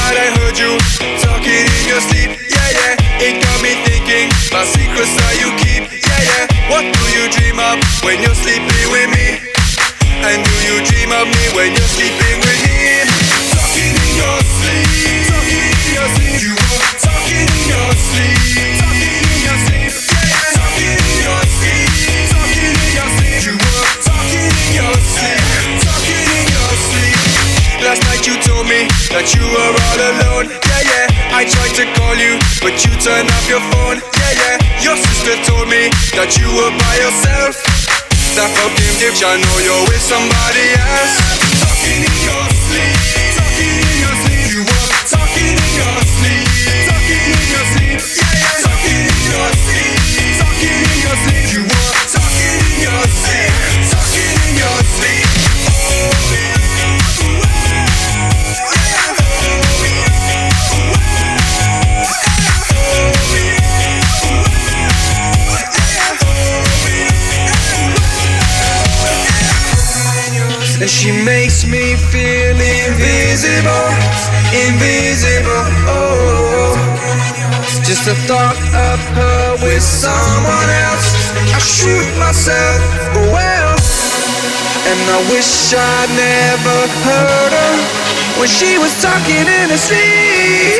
night I heard you talking in your sleep. Yeah, yeah, it got me thinking about secrets that you keep. Yeah, yeah, what do you dream of when you're sleeping with me? And do you dream of me when you're sleeping with him? Talking in your sleep, talking in your sleep. You were talking in your sleep, talking in your sleep. Yeah, yeah, talking in your sleep, talking in your sleep. You were talking in your sleep, talking in your sleep. Last night you told me that you were all alone. Yeah, yeah, I tried to call you, but you turned off your phone. Yeah, yeah, your sister told me that you were by yourself. That fucking bitch, I know you're with somebody else. Talking in your sleep, talking in your sleep. You were talking in your sleep, talking in your sleep. Yeah, yeah, talking in your sleep, talking in your sleep. You were talking in your sleep, talking in your sleep. And she makes me feel invisible, invisible, oh. Just the thought of her with someone else, I shoot myself, well. And I wish I'd never heard her when she was talking in her sleep.